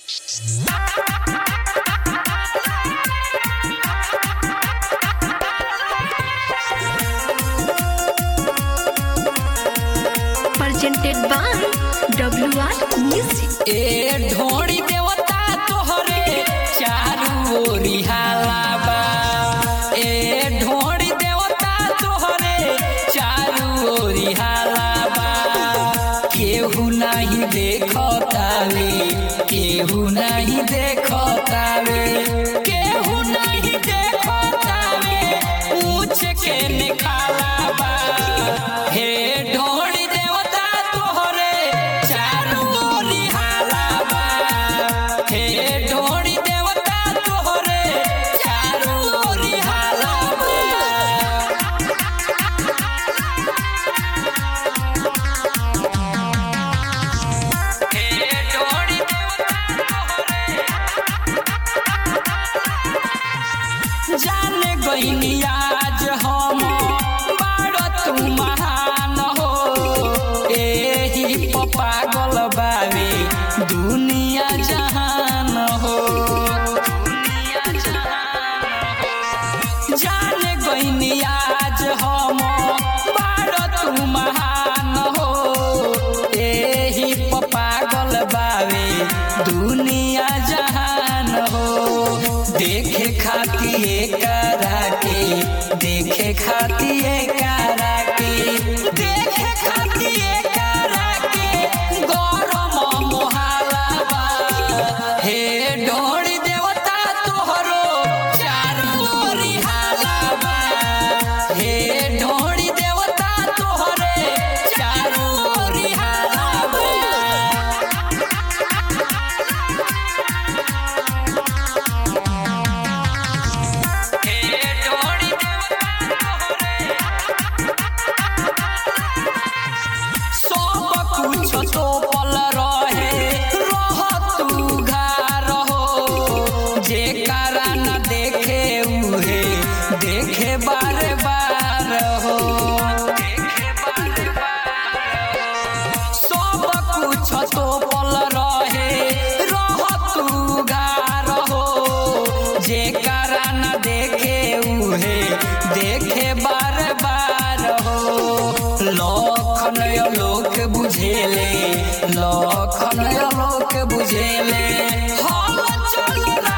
Presented by WR Music. ए ढोड़ी देवता तोहरे चारू ओरी हाला बा। ए ढोड़ी देवता तोहरे चारू ओरी हाला बा। केहू नहीं देखतावे, केहू नहीं देखतावे, केहू नहीं देखतावे, पूछ के निकाला बा। हे ढोड़ी देवता तोहरे चारू ओरी हाला बा। हे ढोड़ी देवता तोहरे चारू ओरी हाला बा। जाने गईनी आज हम बाड़ तू महान हो। एही पागल बावे दुनिया जहान हो। जाने गईनी आज हम बाड़ तू महान हो। एही पागल बावे दुनिया जहान हो। देखे खातिर करा के, देखे खातिर करा के, देखे खातिर करा के गौरम मोहाला बा। हे ढोड़ी देवता तोहरो चारू ओरी हाला बा। हे ढोड़ी देवता तोहरे चारू ओरी हाला बा। सब कुछ तो पल रहे रह तू घर हो। जे कारा न देखे उहे देखे बार बार हो। सब कुछ तो पल रहे रह तू घर हो। जे कारा न देखे उहे देखे बार बार हो। लखन लोक बुझेले, लखन लोक बुझेले, हम चल